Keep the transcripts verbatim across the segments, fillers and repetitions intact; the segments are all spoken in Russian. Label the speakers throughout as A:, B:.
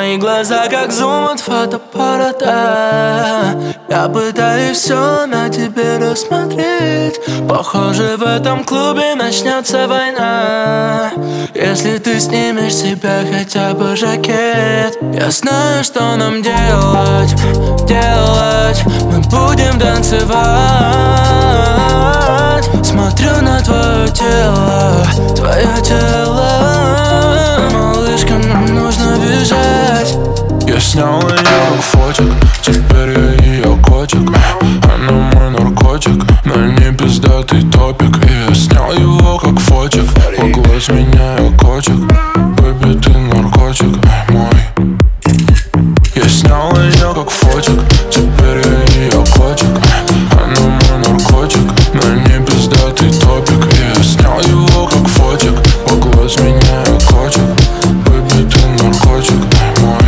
A: мои глаза как зум от фотоаппарата. Я пытаюсь все на тебе рассмотреть. Похоже, в этом клубе начнется война, если ты снимешь с себя хотя бы жакет. Я знаю, что нам делать, делать. Мы будем танцевать. Смотрю на твое тело, твое тело. Малышка, нам нужно бежать.
B: Я снял ее как фотик, теперь я ее котик. Она мой наркотик, на ней пиздатый топик. И я снял его как фотик, погладь меня, я котик. Бэби, ты наркотик, эй, мой. Я снял ее как фотик, теперь я ее котик. Она мой наркотик, на ней пиздатый топик. И я снял его как фотик, погладь меня, я котик. Бэби, ты наркотик, эй, мой.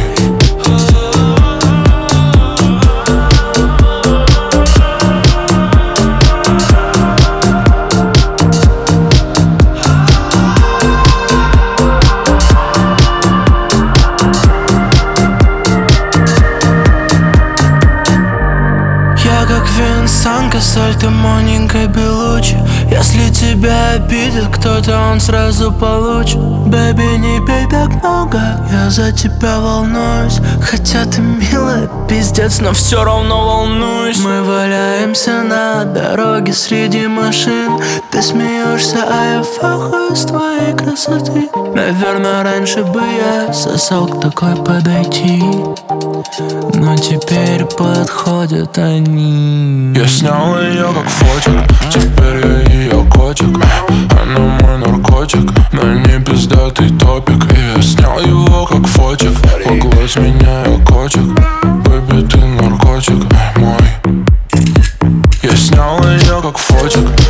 A: Как Винсан Кассель, ты Моника Белуччи. Если тебя обидит кто-то, он сразу получит. Бэби, не пей так много, я за тебя волнуюсь. Хотя ты милая, пиздец, но все равно волнуюсь. Мы валяемся на дороге среди машин. Ты смеешься, а я фахаю с твоей красоты. Наверное, раньше бы я сосал к такой подойти, но теперь подходят они.
B: Я снял ее как фотик, теперь я ее котик. Она мой наркотик, на ней пиздатый топик. И я снял его как фотик, погладь меня, я котик. Бэби, ты наркотик, эй, мой. Я снял ее как фотик,